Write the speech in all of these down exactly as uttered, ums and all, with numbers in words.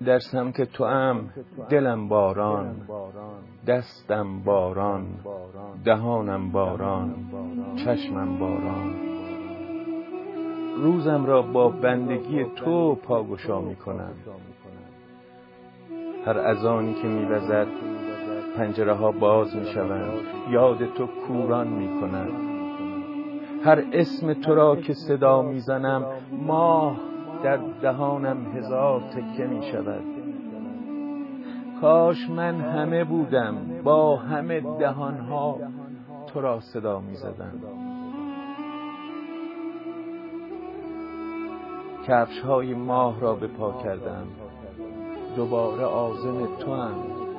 در سمت تو ام دلم باران، دستم باران، دهانم باران، چشمم باران. روزم را با بندگی تو پاگشا می کنم. هر اذانی که می وزد پنجره ها باز می شوند، یاد تو کوران می کنم. هر اسم تو را که صدا می زنم ماه در دهانم هزار تکه می شود. کاش من همه بودم با همه دهانها تو را صدا می زدم. کفش های ماه را به پا کردم، دوباره عازم تو هم.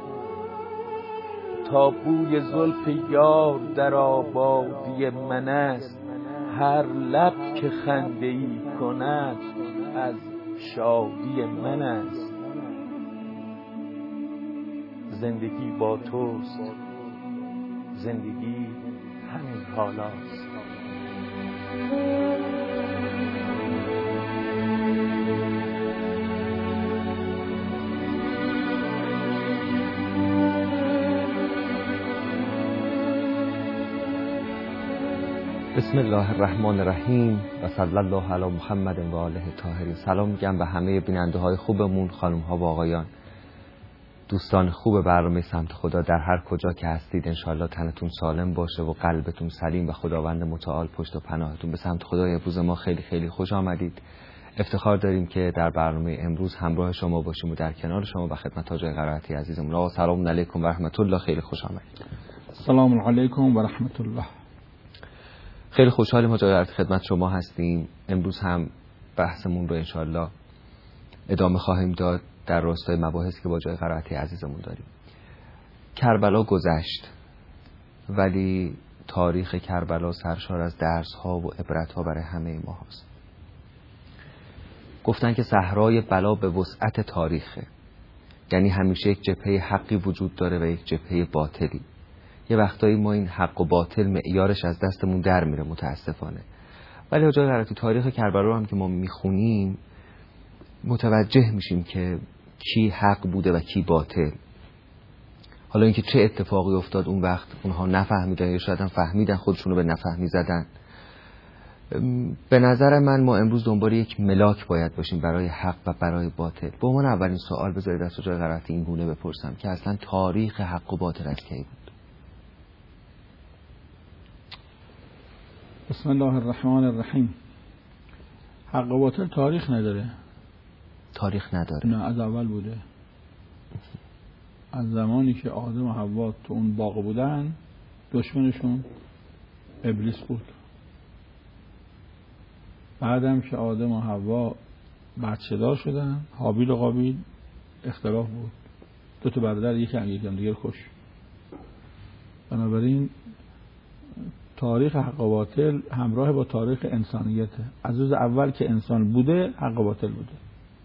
تا بوی زلف یار در آبادی من است، هر لب که خنده ای کند از شادی من است. زندگی با توست، زندگی همین حالاست. بسم الله الرحمن الرحیم و صلی الله علی محمد و آله طاهرین. سلام میگم به همه بیننده های خوبمون، خانم ها و آقایان، دوستان خوب برنامه سمت خدا در هر کجا که هستید. انشالله تنتون سالم باشه و قلبتون سلیم و خداوند متعال پشت و پناهتون. به سمت خدای امروز ما خیلی خیلی خوش آمدید. افتخار داریم که در برنامه امروز همراه شما باشیم و در کنار شما و خدمت حاجی قرائتی عزیزمون. آقا سلام علیکم و رحمت الله، خیلی خوش آمدید. سلام علیکم و رحمت الله. خیلی خوشحالیم حاجی قرائتی خدمت شما هستیم. امروز هم بحثمون رو انشالله ادامه خواهیم داد در راستای مباحثی که با حاجی قرائتی عزیزمون داریم. کربلا گذشت، ولی تاریخ کربلا سرشار از درس ها و عبرت ها برای همه ما هست. گفتن که صحرای بلا به وسعت تاریخه، یعنی همیشه یک جبهه حقی وجود داره و یک جبهه باطلی. یه وقتایی ما این حق و باطل معیارش از دستمون در میره متاسفانه. ولی حاجی قرائتی تاریخ کربلا رو هم که ما میخونیم متوجه میشیم که کی حق بوده و کی باطل. حالا اینکه چه اتفاقی افتاد اون وقت اونها نفهمیدن یا شاید هم فهمیدن خودشونو به نفهمی زدن. به نظر من ما امروز دنبال یک ملاک باید باشیم برای حق و برای باطل. به عنوان اولین سوال بذارید از حاجی قرائتی این گونه بپرسم که اصلا تاریخ حق و باطل از کی بود؟ بسم الله الرحمن الرحیم. حق و باطل تاریخ نداره. تاریخ نداره؟ نه، از اول بوده. از زمانی که آدم و حوا تو اون باغ بودن دشمنشون ابلیس بود. بعدم که آدم و حوا بچه دار شدن، هابیل و قابیل، اختلاف بود. دو تا برادر یکی هم یکی هم دیگر کش. بنابراین تاریخ حق و باطل همراه با تاریخ انسانیته. از روز اول که انسان بوده حق و باطل بوده.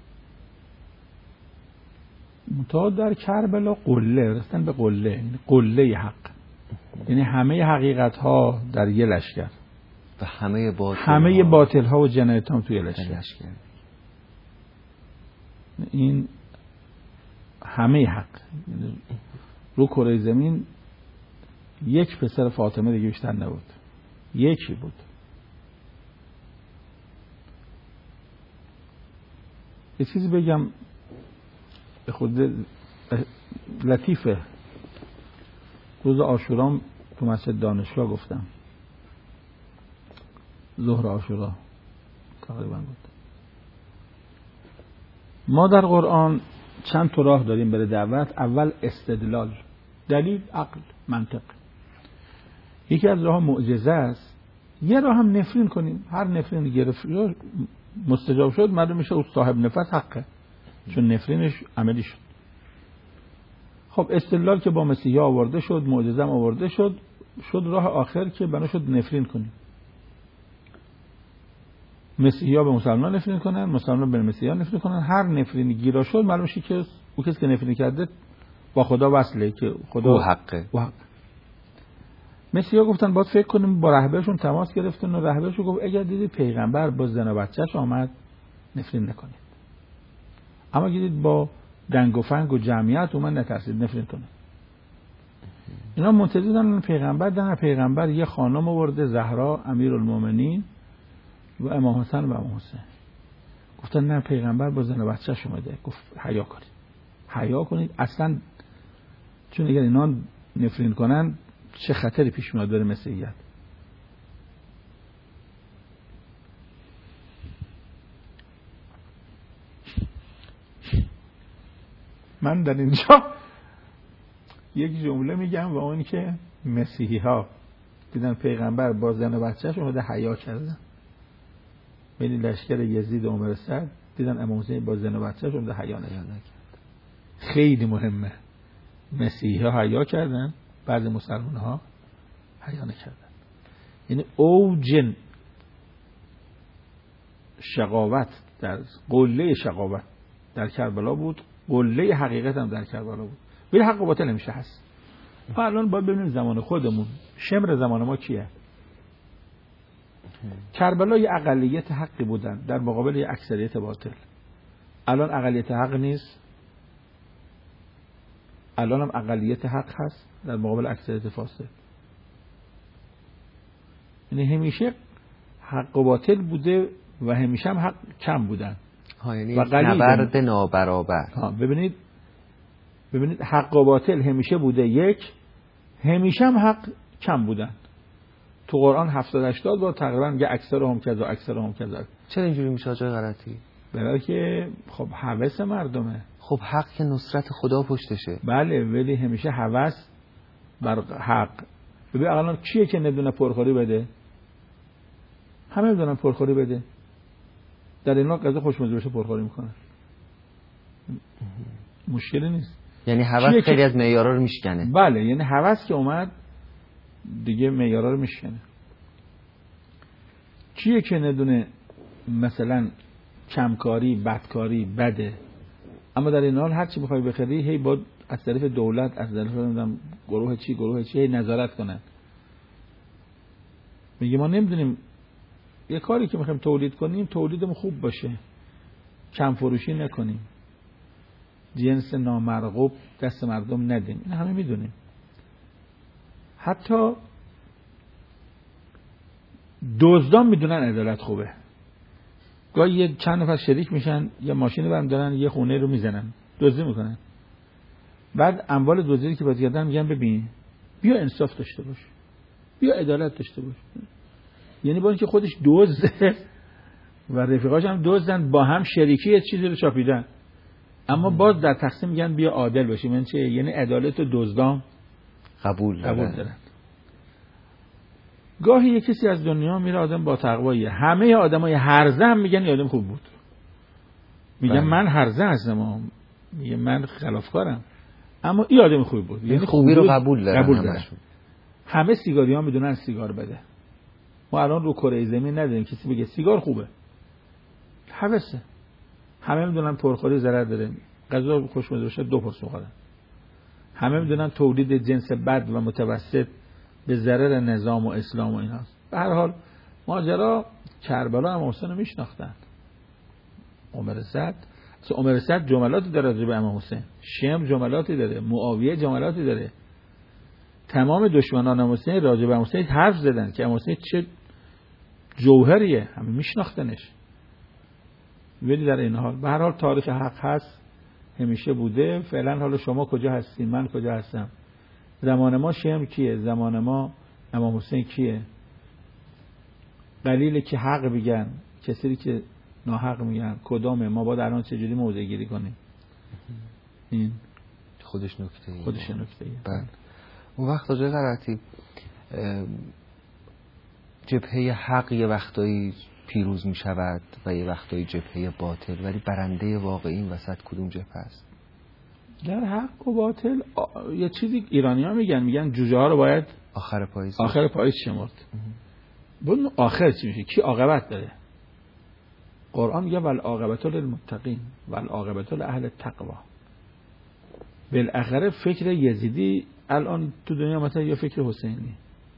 تا در کربلا قله رسیدن به قله، یعنی قله حق، یعنی همه حقیقت ها در یه لشکر و همه باطل همه ها باطل ها و جنایت ها توی لشکر. لشکر. این همه حق، یعنی رو کره زمین یک پسر فاطمه دیگه بیشتر نبود، یکی بود. یه چیزی بگم به خود لطیفه. روز عاشورا تو مسجد دانشگاه گفتم، ظهر عاشورا تقریبا بود. ما در قرآن چند تا راه داریم برای دعوت. اول استدلال، دلیل، عقل، منطق. یکی از راه معجزه است. یه راه هم نفرین کنیم. هر نفرین گرفت مستجاب شد معلوم میشه او صاحب نفس حقه، چون نفرینش عملی شد. خب استدلال که با مسیحا آورده شد، معجزه هم آورده شد، شد راه آخر که بنا شد نفرین کنیم. مسیحا به مسلمان نفرین کنن، مسلمان به مسیحا نفرین کنن. هر نفرینی گیرا شد معلوم میشه که او کسی که نفرین کرده با خدا وصله، که خدا او حقه. او حق. مسیحا گفتن باید فکر کنیم. با رهبرشون تماس گرفتن و رهبرشون گفت اگر دیدید پیغمبر با زن و بچه‌ش آمد نفرین نکنید، اما دیدید با دنگ و فنگ و جمعیت و من نترسید نفرین کنه. اینا منتظر بودن پیغمبر. در پیغمبر یه خانم آورده، زهرا امیرالمومنین و امام حسن و امام حسین. گفتن نه پیغمبر با زن و بچه‌ش اومده. گفت حیا کنید، حیا کنید. اصلا چون اگر اینا نفرین کنن چه خطری پیش میاد برای مسیحیت. من در اینجا یک جمله میگم و اون که مسیحی ها دیدن پیغمبر با زن و بچه‌ش اومده حیا کردن. ببین لشکر یزید و عمر سعد دیدن امام حسین با زن و بچه‌ش اومده حیا نکرد. خیلی مهمه. مسیحی ها حیا کردن، بعض مسلمان ها حیا نکردن. یعنی اوج شقاوت در قله شقاوت در کربلا بود، قله حقیقت هم در کربلا بود. ولی حق و باطل همیشه هست. ما الان باید ببینیم زمان خودمون شمر زمان ما کیه. کربلا یه اقلیت حقی بودن در مقابل یه اکثریت باطل. الان اقلیت حق نیست، الان هم اقلیت حق هست در مقابل اکثریت فاسد. یعنی همیشه حق و باطل بوده و همیشه هم حق کم بودن. ها یعنی نبرد نابرابر. ها ببینید ببینید حق و باطل همیشه بوده یک، همیشه هم حق کم بودن. تو قرآن هفتاد هشتاد بار تقریبا میگه اکثرهم کذا اکثرهم کذا. چرا اینجوری میشه آقای غلطی؟ برای که خب هوس مردمه. خب حق که نصرت خدا پشتشه. بله ولی همیشه هوس بر حق. ببین الان کیه که ندونه پرخوری بده؟ همه میدونن پرخوری بده. در اینا غذا خوشمزه بشه پرخوری میکنن. مشکلی نیست. یعنی هوس خیلی از معیارا رو میشکنه. بله یعنی هوس که اومد دیگه معیارا رو میشکنه. کیه که ندونه مثلا کمکاری، بدکاری بده، اما در این حال هر چی بخوای بخری هی با از طرف دولت، از طرف نمیدونم گروه چی گروه چی هی نظارت کنن. میگه ما نمیدونیم یه کاری که میخوایم تولید کنیم تولیدمون خوب باشه، کم فروشی نکنیم، جنس نامرغوب دست مردم ندیم. این همه میدونیم. حتی دزدان میدونن عدالت خوبه. گاهی یه چند نفر شریک میشن یه ماشین برم دارن یه خونه رو میزنن دزدی میکنن، بعد اموال دزدی که باز کردن میگن ببین بیا انصاف داشته باش، بیا عدالت داشته باش. یعنی با اینکه خودش دزده و رفیقاش هم دزدن با هم شریکی یه چیزی رو چاپیدن، اما باز در تقسیم میگن بیا عادل باشیم. یعنی چه؟ یعنی عدالت و دزدان قبول قبول دارن. گاهی یه کسی از دنیا میره آدم با تقواییه، همه آدمای هرزه هم میگن این آدم خوب بود. میگن بله. من هرزه هستم، میگه من خلافکارم، اما این آدم خوب بود. یعنی خوبی رو قبول دارن. قبول دارن. همه سیگاری ها میدونن سیگار بده. ما الان رو کره زمین نداریم کسی بگه سیگار خوبه. هوسه. همه میدونن پرخوری ضرر داره. غذا خوشمزه باشه دو پرس بخورن. همه میدونن تولید جنس بد و متوسط به ضرر نظام و اسلام و ایناست. به هر حال ماجرا کربلا امام حسین رو میشناختن. عمر سعد عمر سعد جملاتی داره راجع به امام حسین، شمر جملاتی داره، معاویه جملاتی داره. تمام دشمنان امام حسین راجع به امام حسین حرف زدن که امام حسین چه جوهریه، همه میشناختنش. ولی در این حال به هر حال تاریخ حق هست، همیشه بوده. فعلا حالا شما کجا هستین، من کجا هستم، زمان ما شمر کیه، زمان ما امام حسین کیه. قلیله که حق بگن، کسی که ناحق میگن کدامه. ما باید الان چجوری موضع گیری کنیم؟ این خودش نکته ای خودش نکته ای. بله. اون وقت آجای غلطی جبهه حق یه وقتایی پیروز می شود و یه وقتایی جبهه باطل، ولی برنده واقعی این وسط کدوم جبهه است؟ در حق و باطل آ... یه چیزی ایرانی ها میگن میگن جوجه ها رو باید آخر پاییز آخر پاییز شمرد. ببین آخر چی میشه؟ کی عاقبت داره؟ قرآن میگه والعاقبت للمتقین والعاقبت لأهل التقوا. بالاخره فکر یزیدی الان تو دنیا مثلا یا فکر حسینی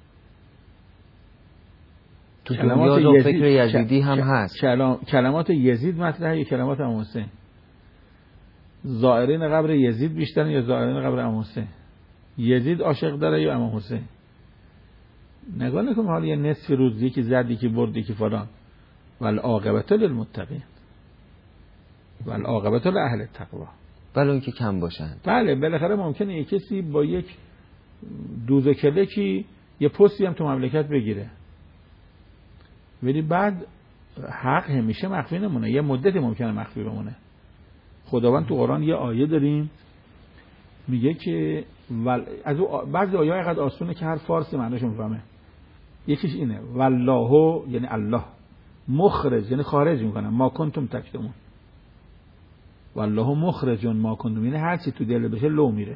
تو دنیا یزید فکر یزیدی هم هست. کلام... کلمات یزید مطرحه یا کلمات امام حسین؟ زائرین قبر یزید بیشترن یا زائرین قبر امام حسین؟ یزید عاشق داره یا امام حسین؟ نگاه نکن حالا یه نصف روز یکی زد یکی برد یکی فلان. والعاقبة للمتقین والعاقبة لأهل التقوی. بله اون که کم باشن. بله بالاخره ممکنه یک کسی با یک دوز کلکی یه پستی هم تو مملکت بگیره، ولی بعد حق همیشه مخفی نمونه، یه مدتی ممکنه مخفی بمونه. خداوند تو قرآن یه آیه داریم میگه که ول... از بعضی آیه های قد آسونه که هر فارسی معنیش میفهمه. یکیش اینه والله یعنی الله، مخرج یعنی خارج میکنه، ما کنتم تکتمون، والله مخرج ما کنتم یعنی هر چی تو دل بشه لو میره.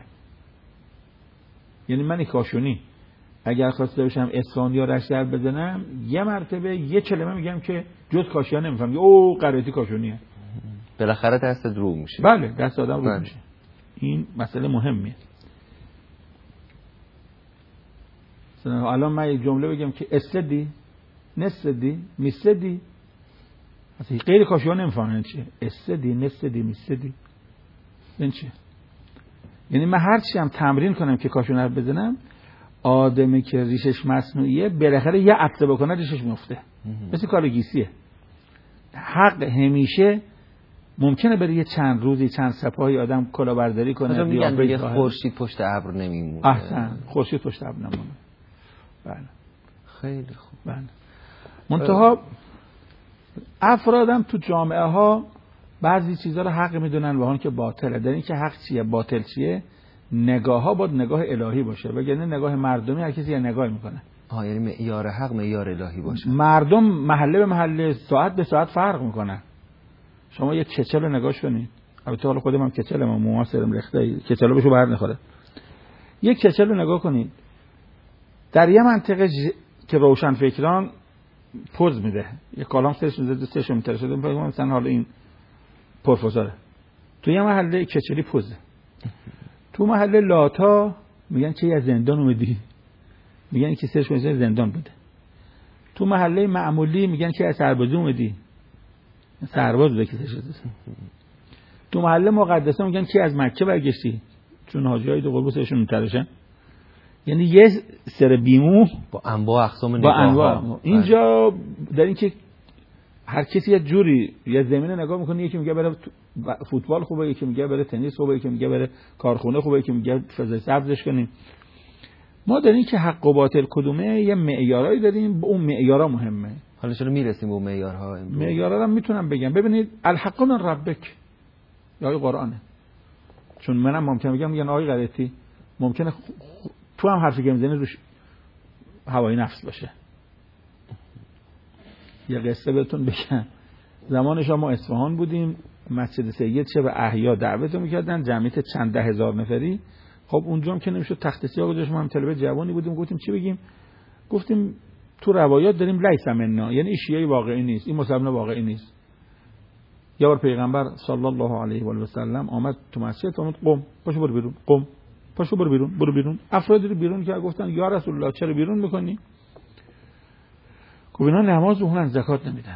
یعنی من کاشونی اگر خواسته باشم اصفهان یا رشت بزنم یه مرتبه یه کلمه میگم که جز کاشی ها نمیفهم، او قرائتی کاشونیه، بالاخره دست رو میشه. بله دست آدم رو بله. میشه. این مسئله مهمیه. الان من یک جمله بگم که اسدی نسدی میسدی، اصلا غیر کاشی ها نمیفهمن چیه اسدی نسدی میسدی این چیه. یعنی من هر چی هم تمرین کنم که کاشونه رو بزنم، آدمی که ریشش مصنوعیه بالاخره یه عطسه بکنه ریشش میفته، مثل کار گیسیه. حق همیشه ممکنه بره یه چند روزی چند سپاهی آدم کلاهبرداری کنه. مثلا میگن دیگه خورشید پشت ابر نمیمونه. احسن، خورشید پشت ابر نمیمونه. بله خیلی خوب. بله. منتها افرادم تو جامعه ها بعضی چیزا رو حق میدونن و اون که باطله. در این که حق چیه باطل چیه نگاه ها باید نگاه الهی باشه، وگرنه نگاه مردمی هر کسی یه نگاه میکنه. آها یعنی معیار حق معیار الهی باشه. مردم محله به محله ساعت به ساعت فرق میکنن. شما یه کچل رو نگاش کنید، البته حالا خودم هم کچلم و مواسرم لخته کچلو بهشو بر نخوره. یه کچل رو نگاه کنید در یه منطقه ج... که روشن فکران پوز میده، یه کالام سرش میده سرش میتره شده میگم مثلا حالا این پروفسوره، تو یه محله کچلی پوزه، تو محله لاتا میگن چه از زندان اومدی، میگن که سرش میشه زندان بوده. تو محله معمولی میگن که از سربازی اومدی، سرباز بوده که سرش. تو محله مقدسه میگن که از مکه برگشتی، چون حاجیای دو قربو سرشون میترشن. یعنی یه سر بیمو با انواع اقسام با انواع. اینجا در این که هر کسی یه جوری یه زمینه نگاه میکنه، یکی میگه بره فوتبال خوبه، یکی میگه بره تنیس خوبه، یکی میگه بره کارخونه خوبه، یکی میگه فضای سبزش کنیم. ما در این که حق و باطل کدومه یه معیارایی داریم، با اون معیارا مهمه. حالا چرا میرسیم به اون معیارها؟ معیارا رو میتونم بگم. ببینید الحق من ربک یا آیه قرآنه، چون منم ممکنه بگم میگن آیه غلطی، ممکنه خ... خ... تو هم حرفی که میزنی روش هوای نفس باشه. یه قصه بهتون بگم. زمان شما اصفهان بودیم، مسجد سید چه به احیا دعوت میکردن، جمعیت چند ده هزار نفری. خب اونجا هم که نمیشد تخت سیاه گذاشتیم، هم طلبه جوانی بودیم، گفتیم چی بگیم؟ گفتیم تو روایات داریم لیس منا، یعنی این شیعه واقعی نیست، این مسلمان واقعی نیست. یه بار پیغمبر صلی الله علیه و آله و سلم آمد تو مسجد، فرمود قم، پاشو برو بیرون، قم، پاشو برو بیرون، برو بیرون. افرادی رو بیرون که گفتن یا رسول الله چرا بیرون میکنی؟ گفت اینا نماز بخونن زکات نمیدن.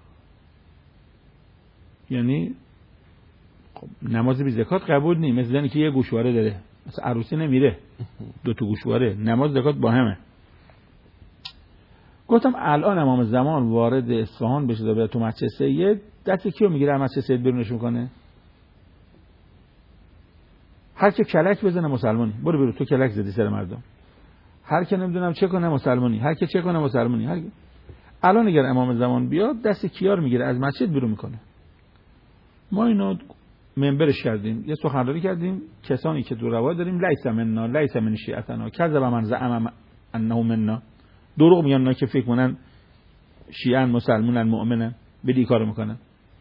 یعنی خب نماز بی زکات قبول نی، مثل اینکه یه گوشواره داره، مثلا عروسی نمیره دو تا گوشواره، نماز زکات با همه. گفتم الان امام زمان وارد اصفهان بشه بره تو مسجد سید، دست کیو میگیره مسجد سید بیرونش میکنه؟ هر که کلک بزنه مسلمانی، برو برو تو کلک زدی سر مردم. هر که نمیدونم چه کنه مسلمانی، هر که چه کنه مسلمانی. هر الان اگر امام زمان بیاد دست کیار میگیره از مسجد بیرون میکنه. ما اینو منبرش کردیم، یه سخنرانی کردیم، کسانی که دو روایت داریم لیس منا لیس من شیعتنا کذب من زعم انه منا، دروغ میگن اونا که فکر کنن شیعه مسلمانن مؤمنن، بدی کارو میکنن.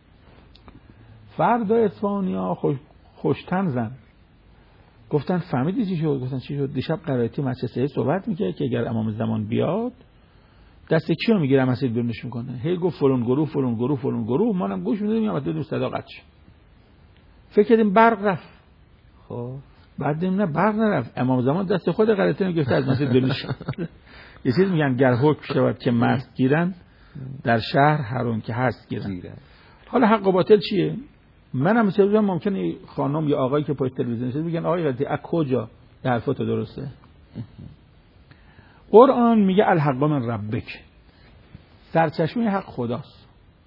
فردا اصفهانی‌ها خوش خوشتن زن گفتن فهمیدی چی شد؟ گفتن چی شد؟ دیشب قرائتی مسجد سید صحبت میکرد که اگر امام زمان بیاد دست کیو میگیره مسجد بیرونش میکنه. هی گفت فلان گروه فلان گروه فلان گروه، ما هم گوش میدادیم، یا بعد صدا قطع شد. فکر کردیم برق رفت. خب بعد دیدیم نه برق نرفت، امام زمان دست خود قرائتی رو گرفته از مسجد بیرونش کرد. یه چیز میگن گر حکم شود که مست گیرن، در شهر هر اون که هست گیرن. حالا حق و باطل چیه؟ منم چه می‌دونم ممکنه خانم یا آقایی که پای تلویزیون نشسته بگن آقای قضیه از کجا این حرفات درسته؟ قرآن میگه الحق من ربک، سرچشمه حق خداست،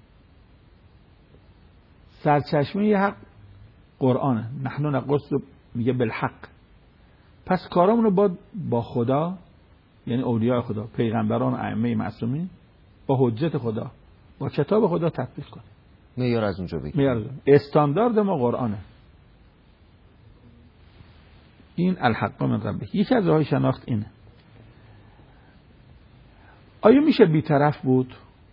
سرچشمه حق قرآنه. نحن نقص میگه بالحق. پس کارامون رو با با خدا، یعنی اولیاء خدا، پیغمبران و ائمه معصومین، با حجت خدا، با کتاب خدا تطبیق کنیم. معیار از اونجا بگیم. معیار استاندارد ما قرآنه. این الحق من ربک. یکی از راههای شناخت اینه. آیا میشه بی‌طرف بود؟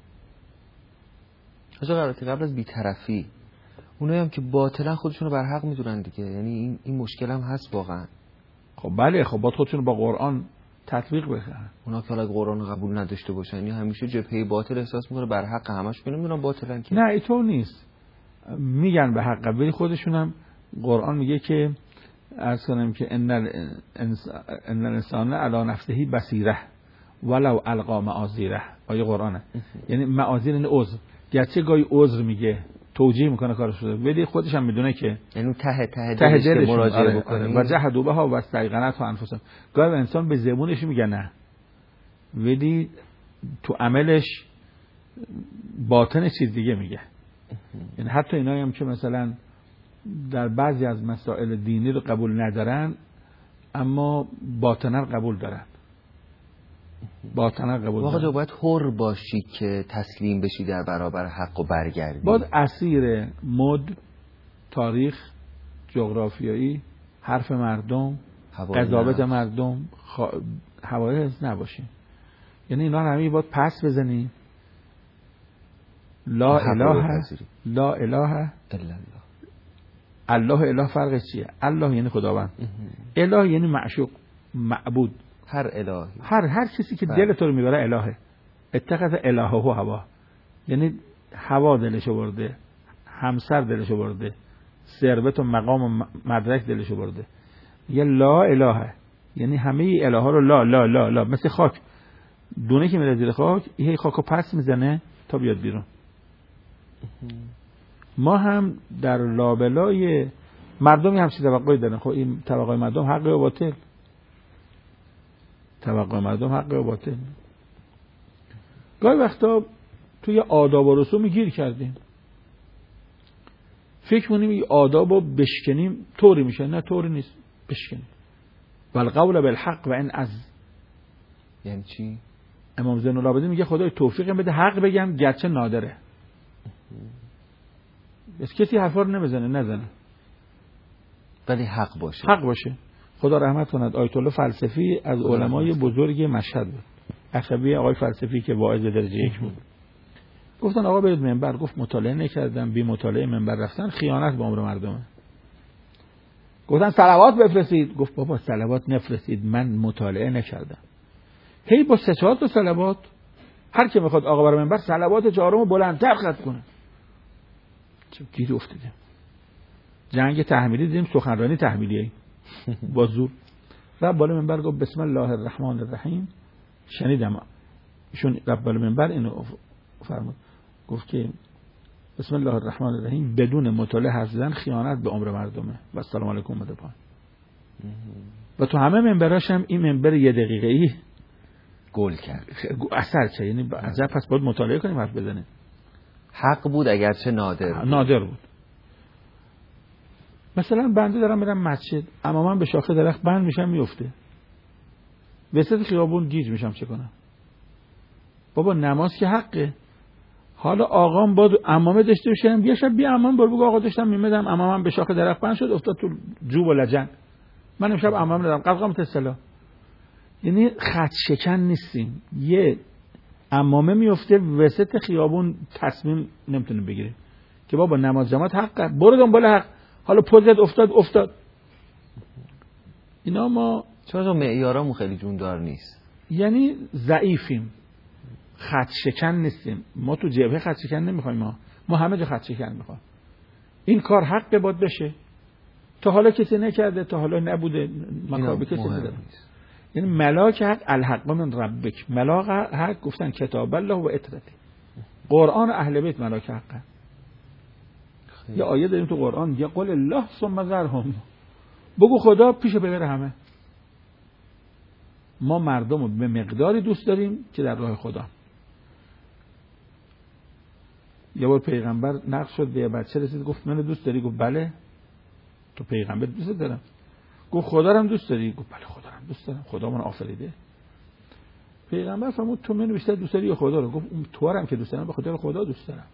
آجا قرارتی قبل از بی‌طرفی اونایی هم که باطلا خودشون رو بر حق میدونن دیگه، یعنی این این مشکل هم هست واقعا. خب بله، خب باید خودشون رو با قرآن تطبیق بکنن. اونا که حالا قرآن قبول نداشته باشن، یعنی همیشه جبهه باطل احساس میکنه بر حق، همش نمیدونن باطلن که. نه اینطور نیست، میگن به حق، ولی خودشون هم قرآن میگه که عرض کنم که ان الانسان علی نفسه بصیره ولو القا معاذیره. آیه قرآنه. یعنی معاذیر این عذر، گرچه گاهی عذر میگه توجیه میکنه کارش رو، ولی خودش هم میدونه که یعنی ته ته ته دلش دلش مراجعه بکنه و جحدوا بها و استيقنتها انفسهم. گاهی انسان به زبونش میگه نه، ولی تو عملش باطن چیز دیگه میگه. یعنی حتی اینایی هم که مثلا در بعضی از مسائل دینی رو قبول ندارن، اما باطنا قبول دارن. باطنا قبول واقعا دارن. باید حر باشی که تسلیم بشی در برابر حق و برگردی. باید اسیر مد، تاریخ، جغرافیایی، حرف مردم، قضاوت مردم، خوا... حوادث نباشیم. یعنی اینا همه باید پس بزنیم. لا اله لا اله الا الله. الله اله فرقش چیه؟ الله یعنی خداوند، اله یعنی معشوق، معبود. هر الهی، هر هر کسی که دل تو رو میبره الهه. اتخذ الهه و هوا، یعنی هوا دلشو برده، همسر دلشو برده، ثروت و مقام و مدرک دلشو برده. یه لا اله، یعنی همه اله ها رو لا لا لا لا، مثل خاک، دونه که میره زیر خاک، یه خاکو پس میزنه تا بیاد بیرون. ما هم در لابلای مردمی همچین توقعی دارن. خب این توقع مردم حق و باطل، توقع مردم حق و باطل. گاهی وقتا توی آداب و رسوم گیر کردیم، فکر کنیم این آداب رو بشکنیم طوری میشه. نه طوری نیست، بشکنیم. والقول بالحق و ان از، یعنی چی؟ امام زین العابدین میگه خدای توفیق بده حق بگم گرچه نادره. بس کسی حرفا رو نمیزنه، نزنه، ولی حق باشه. حق باشه. خدا رحمت کند آیت الله فلسفی از علمای بزرگ مشهد بود، اخوی آقای فلسفی که واعظ درجه یک بود. گفتن آقا برید منبر. گفت مطالعه نکردم، بی مطالعه منبر رفتن خیانت به امر مردمه. گفتن صلوات بفرستید. گفت بابا صلوات نفرستید، من مطالعه نکردم. هی با سه چهار تا صلوات هر کی میخواد آقا بر منبر صلوات چهارمو بلندتر خط کنه. چه گیر افتادیم. جنگ تحمیلی دیدیم، سخنرانی تحمیلیه با زور. رب بالا منبر گفت بسم الله الرحمن الرحیم. شنیدم ایشون رب بالا منبر اینو فرمود، گفت که بسم الله الرحمن الرحیم بدون مطالعه حرف زدن خیانت به عمر مردمه و السلام علیکم و دپان. و تو همه منبراش هم این منبر یه دقیقه ای گل کرد، اثر چه، یعنی عجب. پس باید مطالعه کنیم حرف بزنیم. حق بود اگرچه نادر بود. نادر بود. مثلا بنده دارم میرم مسجد، اما من به شاخه درخت بند میشم میفته، وسط خیابون گیج میشم، چه کنم؟ بابا نماز که حقه. حالا آقام با عمامه داشته باشم، یه شب بی عمام بر بگو آقا داشتم میمدم، عمامم به شاخه درخت بند شد افتاد تو جوب و لجن، من امشب عمام ندارم، قلقام تسلا. یعنی خط شکن نیستیم. یه عمامه میفته وسط خیابون، تصمیم نمیتونه بگیره که بابا نماز جماعت حقه، برو دنبال حق. حالا پوزت افتاد افتاد. اینا ما چرا معیارامون خیلی جوندار نیست، یعنی ضعیفیم، خط شکن نیستیم. ما تو جبهه خط شکن نمیخوایم، ما ما همه جا خط شکن میخوایم. این کار حق باید بشه. تا حالا کسی نکرده، تا حالا نبوده، مکابه کسی نده. یعنی ملاک حق الحق من ربک، ملاک حق گفتن کتاب الله و اطرتی، قرآن اهل بیت ملاک حقه. یه آیه داریم تو قرآن یا قول الله ثم ذرهم، بگو خدا پیش بغیر همه. ما مردم رو به مقداری دوست داریم که در راه خدا. یه بار پیغمبر نقش شد به یه بچه رسید گفت منو دوست داری؟ گفت بله. تو پیغمبر دوست دارم. گفت خدا رو هم دوست داری؟ گفت بله خدا رو هم دوست دارم، خدا من آفریده. پیغمبر فرمود تو منو بیشتر دوست داری یا خدا رو؟ گفت اون تو رو هم که دوست دارم به خاطر خدا دوست دارم.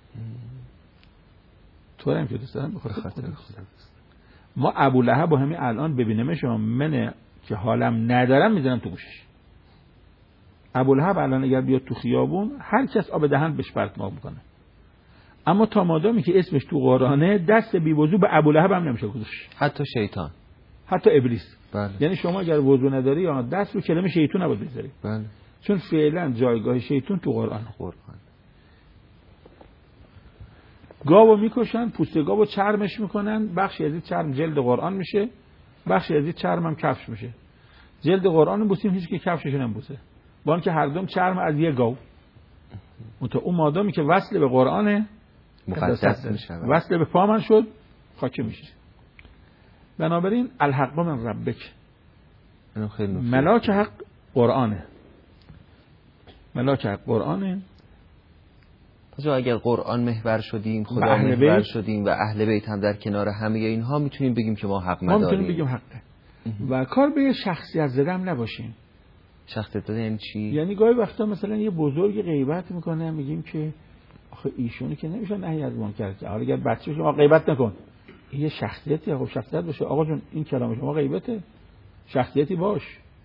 تو رو هم که دوست دارم به خاطر خدا دوست دارم. ما ابولهب با همین الان ببینمش من که حالم ندارم میذارم تو گوشش. ابولهب الان اگر بیاد تو خیابون هر کس آب دهن بهش پرتاب میکنه. اما تا مادامی که اسمش تو قرآنه دست بی وضو به ابولهب هم نمیشه گذاشت. حتی شیطان، حتی ابلیس. بله. یعنی شما اگر وضو نداری یا دست رو کلمه شیطان نباید بذاری. بله. چون فعلا جایگاه شیطان تو قرآن. قرآن. گاوو میکشن، پوست گاوو چرمش میکنن، بخشی از این چرم جلد قرآن میشه، بخشی از این چرم هم کفش میشه. جلد قرآن بوسیم هیچ که کفشش نمیبوسه. با اینکه هر دوم چرم از یه گاو. منتها اون مادامی که وصل به قرآنه مقدس میشه، وصل به پا من شد خاکی میشه. بنابراین الحق من ربک، ملاک حق قرآنه. ملاک حق قرآنه. پس اگر قرآن محور شدیم، خدا محور شدیم و اهل بیت هم در کنار همه اینها، میتونیم بگیم که ما حق مداریم. ما میتونیم بگیم حقه. و کار به شخصیت زدم نباشیم. شخصیت زده یعنی چی؟ یعنی گاهی وقتا مثلا یه بزرگ غیبت میکنه، میگیم که آخه ایشونی که نمیشه نهی از منکر کرد، حالا اگر بچه شما غیبت نکن، این یه شخصیتی، خب شخصیت باشه. آقا جون این کلام شما غیبته، شخصیتی باش.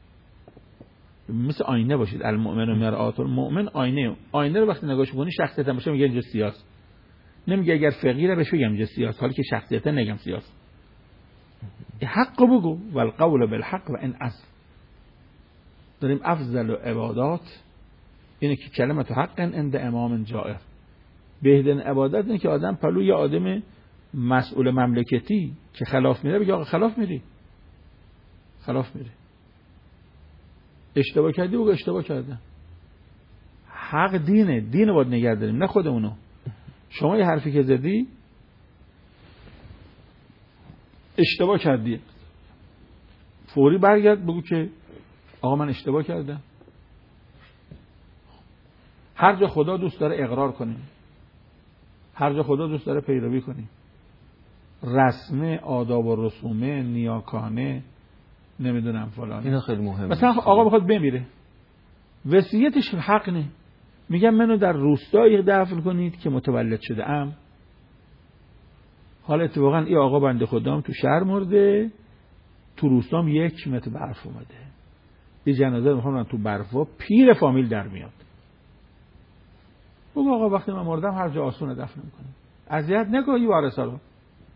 مثل آینه باشید. المؤمن مرآت المؤمن آینه. آینه رو وقتی نگاهش کنی شخصیت باشه میگه اینجا سیاست. نمیگه اگر فقیره بهش بگم اینجا سیاست، حالی که شخصیت نگم سیاست. حق بگو والقول بالحق و ان از. داریم افضل و عبادات اینه که کلمت حق عند امام جائر. بهترین عبادت اینه که آدم پلوی آدم مسئول مملکتی که خلاف میره بگه آقا خلاف میری، خلاف میری، اشتباه کردی بگو اشتباه کردم. حق دینه، دین رو باید نگه داریم نه خودمونو. شما یه حرفی که زدی اشتباه کردی، فوری برگرد بگو که آقا من اشتباه کردم. هر جا خدا دوست داره اقرار کنیم، هر جا خدا دوست داره پیروی کنیم. رسمه، آداب و رسومه، نیاکانه، نمیدونم فلان، اینا خیلی مهمه. مثلا آقا بخواد بمیره وصیتش حق نه، میگم منو در روستایی دفن کنید که متولد شده ام. حالا اتفاقا این آقا بنده خدام تو شهر مرده، تو روستام یک متر برف اومده، یه جنازه میخوام تو برفا، پیر فامیل در میاد. بگو آقا وقتی من مردم هر جا آسونه دفن میکنم، اذیت نکن این وارثا رو،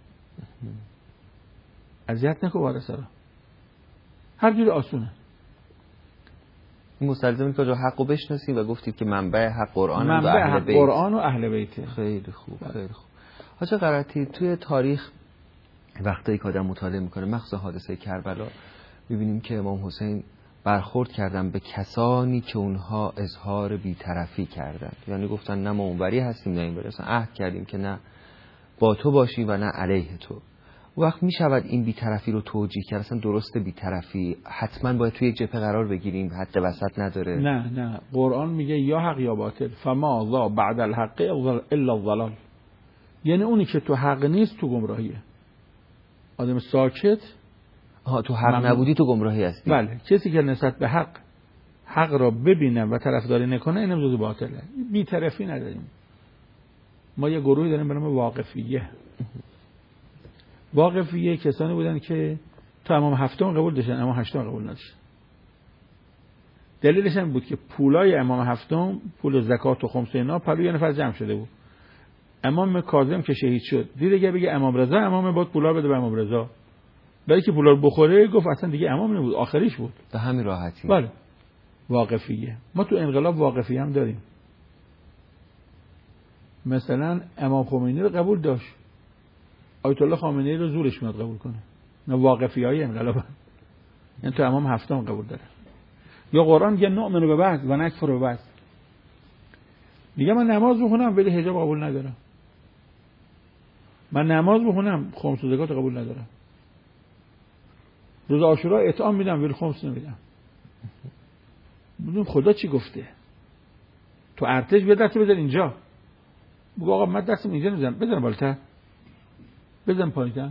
اذیت نکن وارثا رو، هر جوری آسونه. مستلزم که حقو بشناسیم و گفتید که منبع حق قرآن و اهل بیت. قرآن و اهل بیت. خیلی خوب، خیلی خوب. حاجی قرائتی توی تاریخ وقتی که آدم مطالعه میکنه مخصوصا حادثه کربلا میبینیم که امام حسین برخورد کردن به کسانی که اونها اظهار بی‌طرفی کردن، یعنی گفتن نه ما اونوری هستیم نه اینوری، اصلا عهد کردیم که نه با تو باشیم و نه علیه تو. وقت می شود این بی‌طرفی رو توجیه کرد؟ اصلا درسته بی‌طرفی حتما باید توی یک جبهه قرار بگیریم، حد وسط نداره؟ نه نه، قرآن میگه یا حق یا باطل، فما ذا بعد الحق الا الضلال. یعنی اونی که تو حق نیست تو گمراهیه. آدم ساکت، آها تو حق ممنون. نبودی تو گمراهی هستی. بله، کسی که نسبت به حق حق را ببینه و طرفداری نکنه اینم جزو باطله. بی‌طرفی نداریم. ما یه گروهی داریم به نام واقفیه. واقفیه کسانی بودن که تا امام هفتم قبول داشتن، امام هشتم قبول نداشتن. دلیلش این بود که پولای امام هفتم، پول زکات و خمس اینا پلوی یه نفر جمع شده بود. امام کاظم که شهید شد دید اگه بگه امام رضا، امام باید پولا بده به امام رضا، برای که پولا رو بخوره گفت اصلا دیگه امام نبود، آخریش بود. به همین راحتی. بله، واقفیه. ما تو انقلاب واقفیه هم داریم. مثلا امام خمینی رو قبول داشت، آیت الله خامنه‌ای رو زورش میاد قبول کنه. نه واقفیای انقلاب، یعنی تو امام هفتم قبول داره. یا قرآن میگه نؤمن به بعض و نکفر به بعض. میگه من نماز میخونم ولی حجاب قبول ندارم. من نماز بخونم خمس و زکات قبول ندارم. روز عاشورا اطعام میدم ولی خمس نمیدم. بدون خدا چی گفته؟ تو ارتش بیا دست بزن اینجا. بگو آقا من دستم اینجا نمیزنم، بزن بالاتر، بزن پایین‌تر.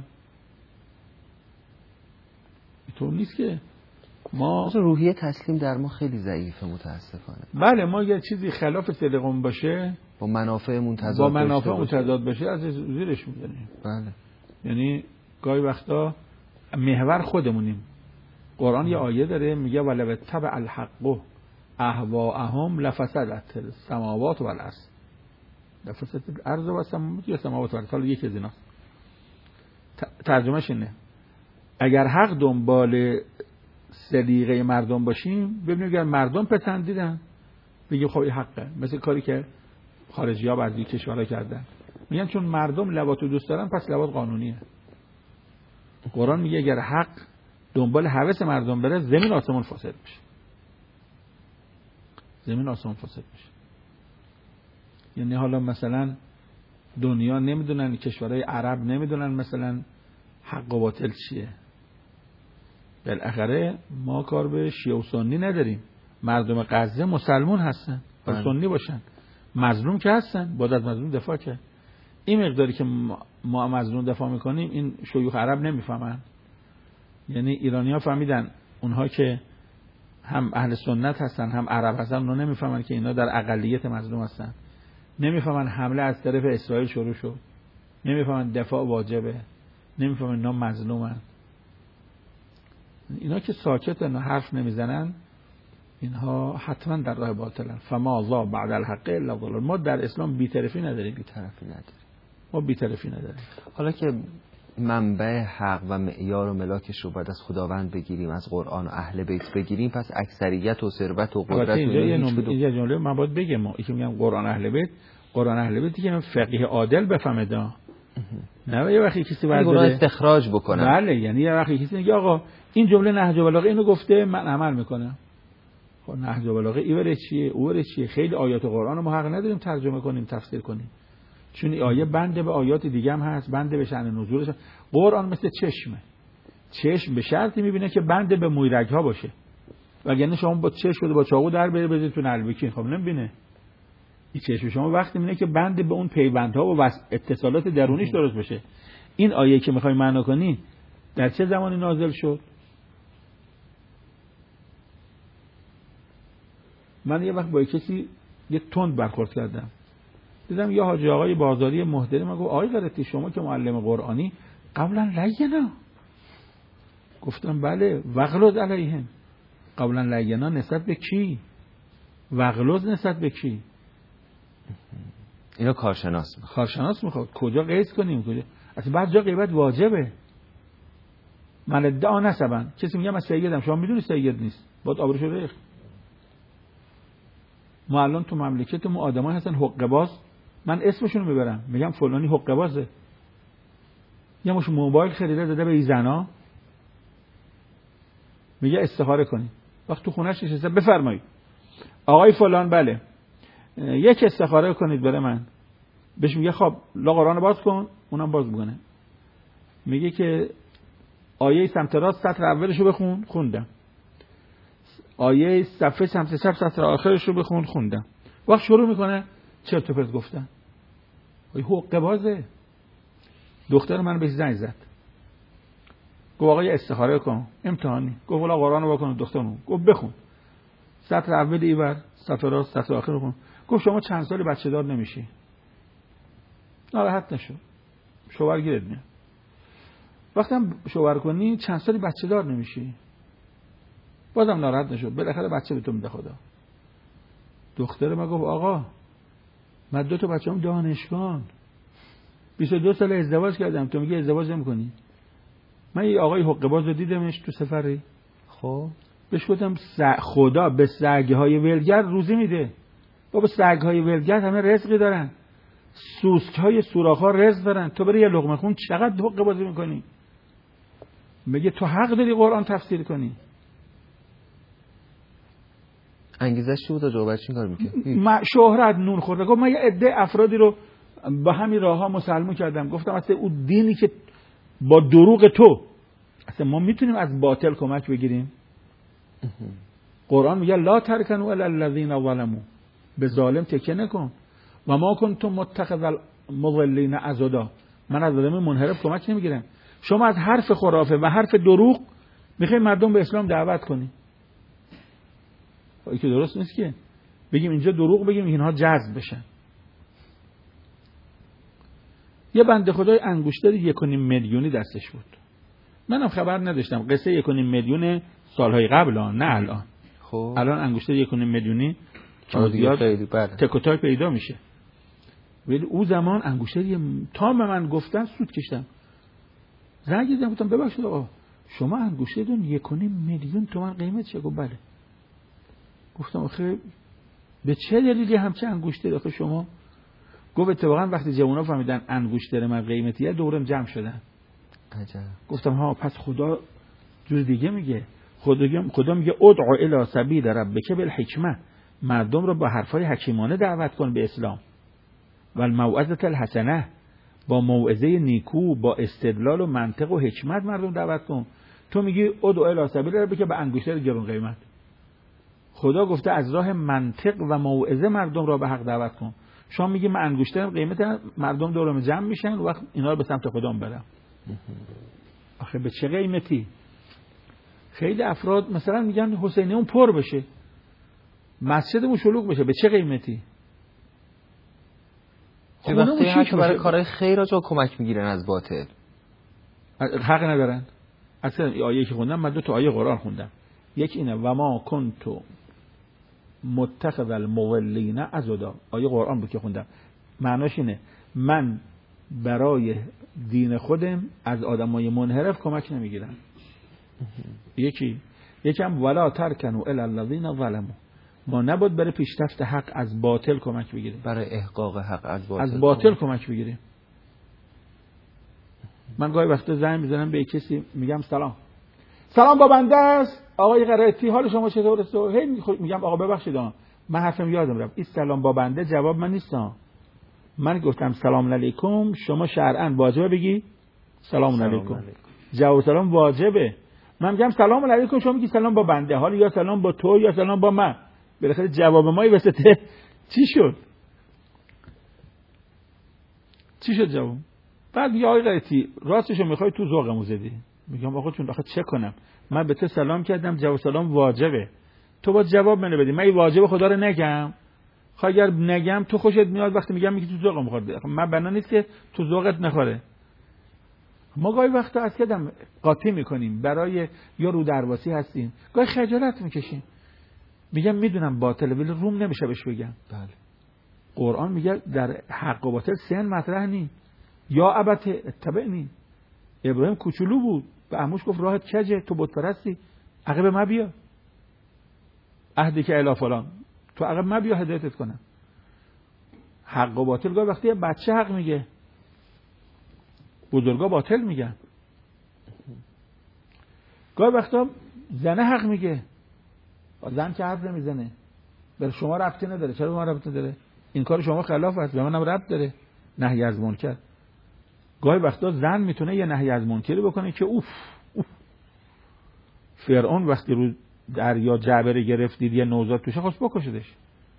تو نیست که ما روحیه تسلیم در ما خیلی ضعیفه متاسفانه. بله ما یه چیزی خلاف صدقمون باشه با منافعمون تضاد با منافعمون تضاد باشه از زیرش می‌زنیم. بله. یعنی گاهی وقتا محور خودمونیم. قرآن یه آیه داره میگه ولو تبع الحق اهواءهم لفسدت السماوات والارض. لفسدت الارض و السماوات یا سماوات و الارض. حالا یکی از اینا. ترجمهش اینه اگر حق دنبال سلیقه مردم باشیم ببینیم اگر مردم پسندیدن بگیم خب این حقه. مثل کاری که خارجی‌ها بعضی کشورها کردن، میگن چون مردم لواطو دوست دارن پس لواط قانونیه. قرآن میگه اگر حق دنبال هوس مردم بره زمین آسمون فاسد میشه. زمین آسمون فاسد میشه. یعنی حالا مثلا دنیا نمیدونن، کشورهای عرب نمیدونن مثلا حق و باطل چیه. بالاخره ما کار به شیعه و سنی نداریم. مردم غزه مسلمون هستن و سنی باشن، مظلوم که هستن، باید از مظلوم دفاع کرد. این مقداری که ما مظلوم دفاع میکنیم این شیوخ عرب نمیفهمن. یعنی ایرانی ها فهمیدن، اونها که هم اهل سنت هستن هم عرب هستن اونها نمیفهمن که اینا در اقلیت مظلوم هستن. نمیفهمن حمله از طرف اسرائیل شروع شد، نمیفهمن دفاع واجبه، نمیفهمن اینا مظلومن. اینا که ساکتن و حرف نمیزنن اینها حتما در راه باطلن. فما الله بعد الحق الا ضلال. ما در اسلام بی‌طرفی نداریم. بی‌طرفی نداریم. ما بی‌طرفی نداریم. حالا که منبع حق و معیار و ملاکش رو باید از خداوند بگیریم، از قرآن و اهل بیت بگیریم، پس اکثریت و ثروت و قدرت اینجا یه اینجا جمله من باید بگم، ما که میگم قرآن اهل بیت، قرآن اهل بیت که فقیه عادل بفهمه دا. نه یه وقتی کسی بعد استخراج بکنه. بله، یعنی یه وقتی کسی میگه آقا این جمله نهج البلاغه اینو گفته من عمل میکنم. خب نهج البلاغه ایوره چیه اوره چیه؟ خیلی آیات قرآن ما حق نداریم ترجمه کنیم تفسیر کنیم، چون این آیه بنده به آیات دیگه هم هست، بنده به شأن نزولش. قرآن مثل چشمه، چشم به شرطی میبینه که بنده به مویرگ ها باشه، وگرنه شما با چشم شده با چاقو در بره بزنید تو نلبکی خب نمیبینه. این چشم شما وقتی میبینه که بنده به اون پیوندها و اتصالات درونیش درست بشه. این آیه که میخوای معنا کنی در چه زمانی نازل شد؟ من یه وقت با کسی یه تند برخورد کردم، دیدم یه حاجی آقای بازاری محترم گفت آقای غرتی شما که معلم قرآنی قبلا لینا. گفتم بله. وغلظ علیهم. قبلا لینا نسبت به کی؟ وغلظ نسبت به کی؟ اینو کارشناس میخواد. کارشناس میخواد کجا قیس کنیم کجا؟ اصلا بعد جا غیبت واجبه. من ادعا نسبن کسی میگه من سیدم، شما میدونی سید نیست، باید آبروش رو ریخت. ما الان تو مملکتمون آدمایی هستن حقه باز، من اسمشون رو میبرم میگم فلانی حقه بازه. یه مش موبایل خریده داده به این زنا، میگه استخاره کنی. وقت تو خونه‌اش نشسته بفرمایید آقای فلان بله یک استخاره کنید برای من. بهش میگه خب لا قرآن باز کن، اونم باز میکنه. میگه که آیه سمت راست سطر اولش رو بخون، خوندم. آیه صفحه سمت چپ سطر آخرش رو بخون، خوندم. وقت شروع میکنه چرت و پرت گفتن. آی حقه بازه. دختر من بهش زنگ زد، گفت آقا استخاره کن امتحانی. گفت والا قرآن رو بکن. دخترم گفت بخون سطر اول ایور، سطر راست، سطر آخر رو خون. گفت شما چند سالی بچه دار نمیشی؟ ناراحت نشو، شوهر گیرت میاد. وقتم شوهر کنی چند سالی بچه دار نمیشی؟ بازم ناراحت نشو، بالاخره بچه به تو میده خدا. دختر ما گفت آقا من دو تا بچه‌ام دانشگاهن، بیست و دو سال ازدواج کردم، تو میگی ازدواج نمی‌کنی؟ من یه آقای حقه باز رو دیدمش تو سفری، خب بهش گفتم خدا به سگ‌های ولگر روزی میده. بابا سگ‌های ولگر همه رزقی دارن، سوسک‌های سوراخ‌ها رزق دارن، تو بری یه لقمه خون چقدر حقه بازی می‌کنی؟ میگه تو حق داری قرآن تفسیر کنی. انگیزش چی بود تا جوابش این کار میکنه؟ شهرت نون خورده. گفت من یه عده افرادی رو با همین راه ها مسلمون کردم. گفتم اصلا اون دینی که با دروغ تو، اصلا ما میتونیم از باطل کمک بگیریم؟ قرآن میگه لا ترکنوا الی الذین ظلموا، به ظالم تکیه نکن. و ما کنتم متخذ المضلین عضدا، من از آدم منحرف کمک نمیگیرم. شما از حرف خرافه و حرف دروغ میخوای مردم به اسلام دعوت کنی. این که درست نیست که بگیم اینجا دروغ بگیم اینها جذب بشن. یه بنده خدای انگشتر یک و نیم میلیونی دستش بود، منم خبر نداشتم، قصه یک و نیم میلیون سالهای قبل ها، نه الان. خب الان انگشتر یک و نیم میلیونی که زیاد تک و تاک پیدا میشه، ولی او زمان انگشتر تا به من گفتن سود کشتم. زنگ زدم گفتم ببخشید آقا شما انگشترتون یک و نیم میلیون تومان قیمت چه؟ گفت بله. گفتم آخه به چه دلیلی همچه انگشتر آخه شما؟ گفت اتفاقا وقتی جوونا فهمیدن انگشتر من قیمتیه دورم جمع شدن. عجب. گفتم ها پس خدا جور دیگه میگه. خدا خدا میگه ادعو الی سبیل ربک بالحکمه، مردم رو با حرفای حکیمانه دعوت کن به اسلام. و الموعظه الحسنه، با موعظه نیکو، با استدلال و منطق و حکمت مردم دعوت کن. تو میگی ادعو الی سبیل ربک به انگشتر گرون قیمت. خدا گفته از راه منطق و موعظه مردم را به حق دعوت کن. شما میگی من انگشترم قیمت، مردم دورم جمع میشن و وقت اینا رو به سمت خودم برم. آخه به چه قیمتی؟ خیلی افراد مثلا میگن حسینیون پر بشه، مسجدمون شلوغ بشه، به چه قیمتی؟ چه وقتی حتی برای کارهای خیر را کمک میگیرن از باطل؟ حق ندارن. اصلا آیه که خوندم، من دو تا آیه قرآن خوندم. یک اینه و ما کنتو متخذ المضلین عضدا، آیه قرآن بود که خوندم، معناش اینه من برای دین خودم از آدمای منحرف کمک نمیگیرم. یکی یکم ولا ترکنوا الی الذین ظلموا، ما نباید برای پیشرفت حق از باطل کمک بگیریم، برای احقاق حق از باطل از باطل کمک بگیریم. من گاهی وقتا زنگ میزنم به کسی میگم سلام سلام با بنده است آقای قرائتی، حال شما چطور است؟ هی میگم آقا ببخشید من حرفم یادم رفت، این سلام با بنده جواب من نیستم. من گفتم سلام علیکم، شما شرعاً واجبه بگی سلام علیکم، جواب سلام واجبه. من میگم سلام علیکم، شما میگی سلام با بنده، حالا یا سلام با تو یا سلام با من، بالاخره جواب ما وسطه چی شد؟ چی شد جواب؟ بعد میگه آقای قرائتی راستشو میخوای تو ذوقمو زدی. میگم آقا چون آخه چه کنم، من به تو سلام کردم، جواب سلام واجبه، تو باید جواب منو بدی، من این واجب خدا رو نگم؟ خب اگر نگم تو خوشت میاد وقتی میگم میگی تو ذوقم میخوره، من بنا نیست که تو ذوقت نخوره. ما گاهی وقتا از کدم قاطی میکنیم، برای یا رو درواسی هستیم، گاهی خجالت میکشیم، میگم میدونم باطله ولی روم نمیشه بهش بگم. بله. قرآن میگه در حق و باطل سن مطرح نی، یا ابت اتبعنی. ابراهیم کوچولو بود، به عموش گفت راهت کجه، تو بت پرستی، عقب ما بیا، عهدی که الی فلان، تو عقب ما بیا هدایتت کنم. حق و باطل گاهی وقتی بچه حق میگه، بزرگا باطل میگن. گاهی وقتا زنه حق میگه، زن که حرف نمیزنه، بر شما ربطی نداره. چرا به من ربطی داره؟ این کار شما خلاف است، به منم ربط داره. نهی از منکر. گاهی وقتا زن میتونه یه نهی از منکری بکنه که اوف اوف. فرعون وقتی رو دریا جعبه گرفتید یه نوزاد توشه خواست بکشدش،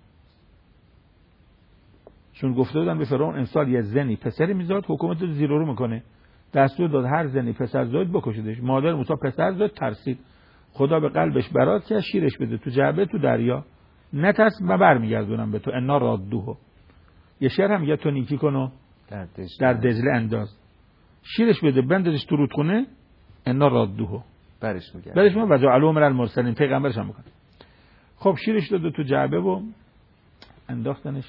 چون گفته بودن به فرعون امسال یه زنی پسری میزاد حکومت رو زیر و رو میکنه، دستور داد هر زنی پسر زاد بکشدش. مادر موسی پسر زاد ترسید، خدا به قلبش برات که شیرش بده تو جعبه تو دریا، نترس من برمیگردونم به تو، انا رادوه. یه شعر هم میگه تو نیکی کنو در دجله, در دجله انداز، شیرش بده بندازش تو رودخونه، انا رادوه برش میگرد برش میگرد و جعلوا من المرسلین، پیغمبرش هم میکنه. خب شیرش داد تو جعبه و انداختنش.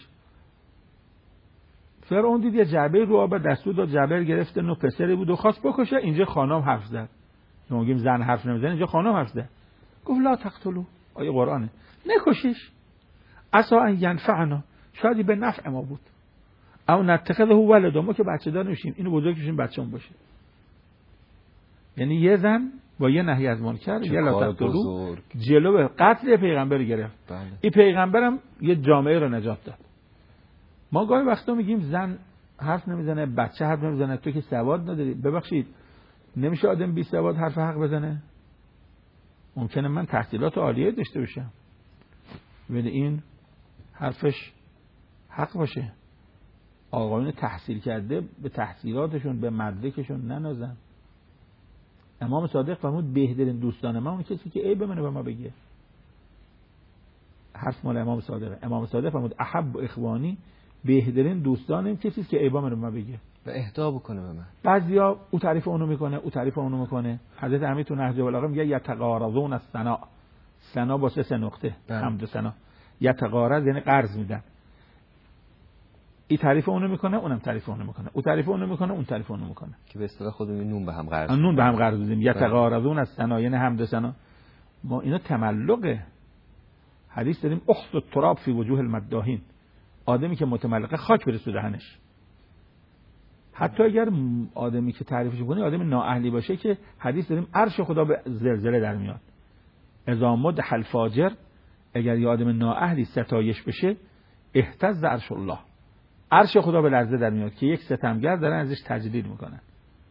فرعون دید یه جعبه رو آب، دستور داد جعبه گرفته، نو پسری بود و خواست بکشه. اینجا خانم حرف زد، میگیم زن حرف نمیزنه، اینجا خانم حرف زد، گفت لا تقتلوا، آیه قرآنه، نکشیش، عسى ان ینفعنا، شاید به نفع ما بود، او نتخذه ولدا، ما که بچه دار نمیشیم اینو بزرگ بشیم بچه‌مون باشه. یعنی یه زن با یه نهی از منکر یه لا تقتلوا جلو قتل پیغمبر گرفت. بله. این پیغمبرم یه جامعه رو نجات داد. ما گاهی وقتا میگیم زن حرف نمیزنه، بچه حرف نمیزنه، تو که سواد نداری. ببخشید نمیشه آدم بی سواد حرف حق بزنه؟ ممکنه من تحصیلات عالیه داشته باشم ولی این حرفش حق باشه. آقایون تحصیل کرده به تحصیلاتشون به مدرکشون ننازن. امام صادق فرمود بهترین دوستان ما اون کسی که عیب منو به ما بگه. حرف مال امام صادق. امام صادق فرمود احب اخوانی، بهترین دوستانم کسی که عیب منو به ما بگه و اهدا بکنه به من. بعضیا او تعریف اونو میکنه، او تعریف اونو میکنه. حضرت امیر تو نهج البلاغه میگه یتقارضون الثنا، ثنا با سه نقطه، حمد و ثنا. یتقارض یعنی قرض میدن. این تعریف اونو میکنه، اونم تعریف اونو میکنه، او تعریف اونو میکنه، اون تعریف اونو میکنه، که به اصطلاح خودمون نون به هم قرض نون به هم قرض بدیم. یتقارضون الثنا یعنی حمد و ثنا. ما اینا تملقه. حدیث داریم اخذ التراب فی وجوه المداحین، آدمی که متملقه خاک برسه دهنش. حتی اگر آدمی که تعریفش کنی آدم نااهلی باشه که حدیث داریم عرش خدا به زلزله در میاد. اذا مدح الفاجر، اگر یه آدم نااهلی ستایش بشه اهتز عرش الله، عرش خدا به لرزه در میاد که یک ستمگر دارن ازش تجلیل میکنن.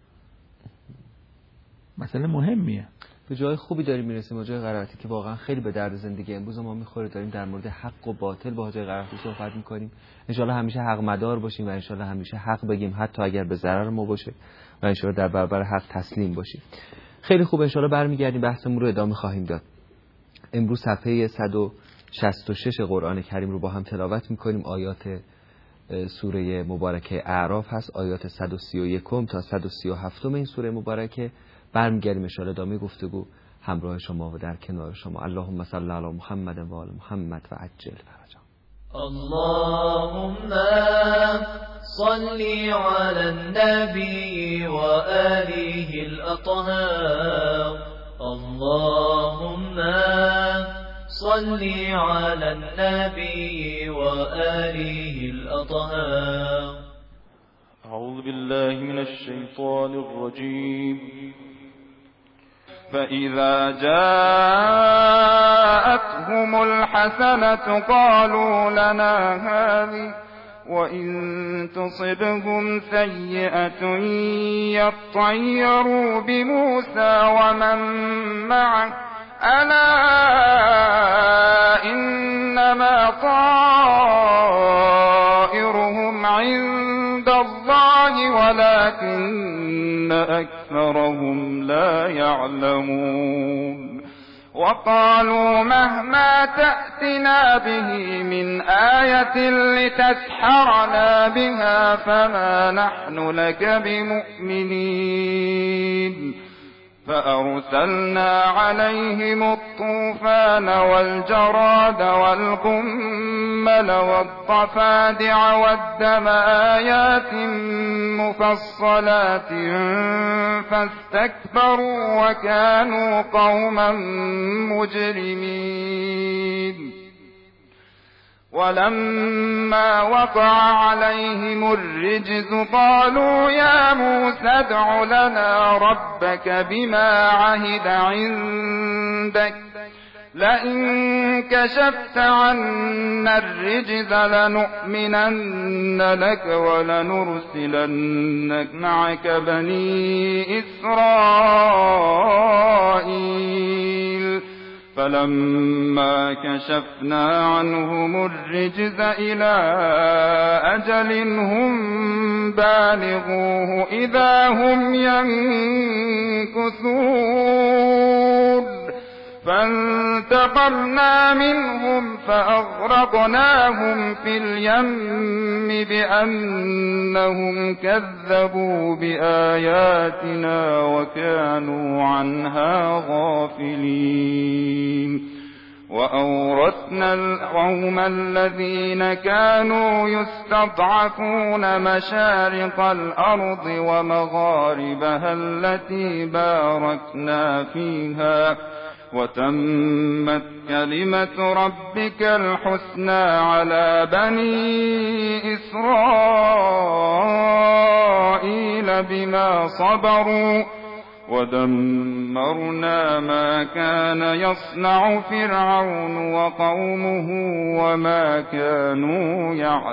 مسئله مهمیه. به جای خوبی داریم میرسیم، جای قرائتی که واقعا خیلی به درد زندگی امروز ما میخوره. داریم در مورد حق و باطل با جای قرائتی صحبت میکنیم. ان شاءالله همیشه حق مدار باشیم و ان شاءالله همیشه حق بگیم حتی اگر به ضرر ما باشه و ان شاءالله در برابر حق تسلیم باشیم. خیلی خوب، ان شاءالله برمیگردیم بحثمون رو ادامه خواهیم داد. امروز صفحه صد و شصت و شش قرآن کریم رو با هم تلاوت میکنیم. آیات سوره مبارکه اعراف هست، آیات صد و سی و یک تا صد و سی و هفت این سوره مبارکه. برمیگردیم ان شاءالله ادامه گفتگو همراه شما و در کنار شما. اللهم صل علی محمد و آل محمد و عجل فرجا. اللهم صل على النبي وآله الأطهار. اللهم صل على النبي وآله الأطهار. أعوذ بالله من الشيطان الرجيم. فإذا جاءتهم الحسنة قالوا لنا هذه وإن تصبهم سيئة يطيروا بموسى ومن معه ألا إنما طائرهم عند الله ولكن أكثرهم لا يعلمون. وقالوا مهما تأتنا به من آية لتسحرنا بها فما نحن لك بمؤمنين. فأرسلنا عليهم الطوفان والجراد والقمل والضفادع والدم آيات مفصلات فاستكبروا وكانوا قوما مجرمين. ولما وقع عليهم الرجز قالوا يا موسى ادع لنا ربك بما عهد عندك لئن كشفت عنا الرجز لنؤمنن لك ولنرسلن معك بني إسرائيل. فلما كشفنا عنهم الرجز إلى أجل هم بالغوه إذا هم ينكثون. فانتقمنا منهم فأغرقناهم في اليم بأنهم كذبوا بآياتنا وكانوا عنها غافلين. وأورثنا القوم الذين كانوا يستضعفون مشارق الأرض ومغاربها التي باركنا فيها وتمت كلمة ربك الحسنى على بني إسرائيل بما صبروا ودمرنا ما كان يصنع فرعون وقومه وما كانوا